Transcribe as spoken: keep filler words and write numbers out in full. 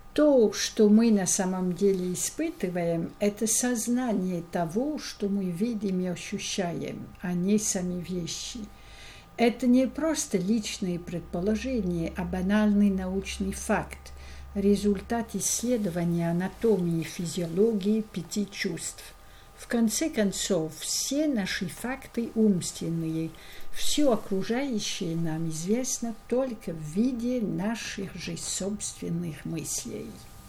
То, что мы на самом деле испытываем, это сознание того, что мы видим и ощущаем, а не сами вещи. Это не просто личные предположения, а банальный научный факт, результат исследования анатомии и физиологии пяти чувств. В конце концов, все наши факты умственные, все окружающее нам известно только в виде наших же собственных мыслей.